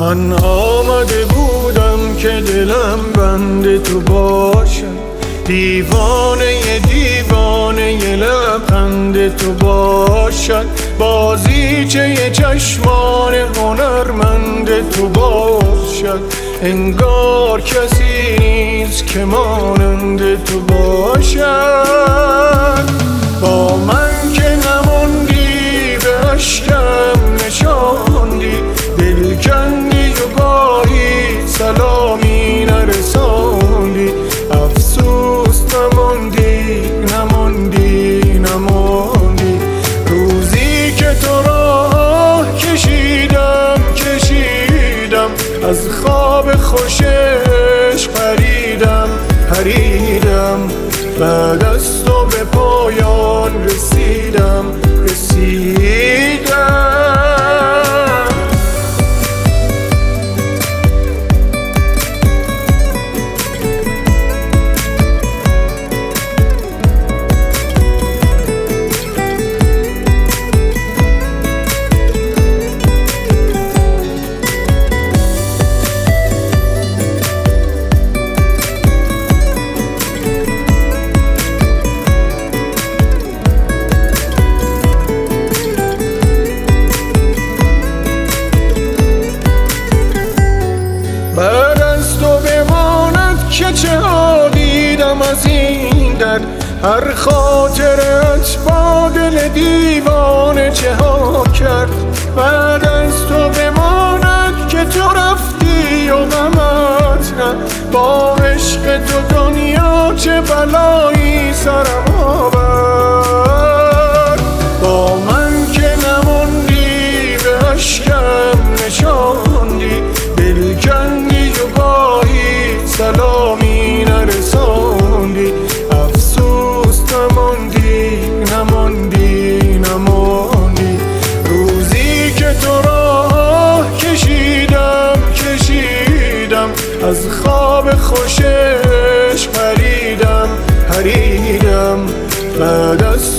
من آمده بودم که دلم بند تو باشم، دیوانه دیوانه لبخند تو باشد، بازیچه چشمان هنرمند تو باشد. انگار کسی نیست که مانند تو باشد. با من که نماندی به اشکم نشاندی، دل کندی و گاهی سلامی نرساندی. افسوس نماندی نماندی نماندی. روزی که تو راه کشیدم از خواب خوشش پریدم بعد از تو به پایان رسیدم. بعد از تو بماند که چه ها دیدم از این در، هر خاطرت با دل دیوانه چه ها کرد. بعد از تو بماند که تو رفتی و غمت نه، با عشق تو دنیا چه بلایی سرم آورد. با من که نماندی به اشکم نشاندی، دل کندی و گاهی سلامی نرساندی. افسوس نماندی نماندی نماندی. روزی که تو راه کشیدم از خواب خوشش پریدم بعد از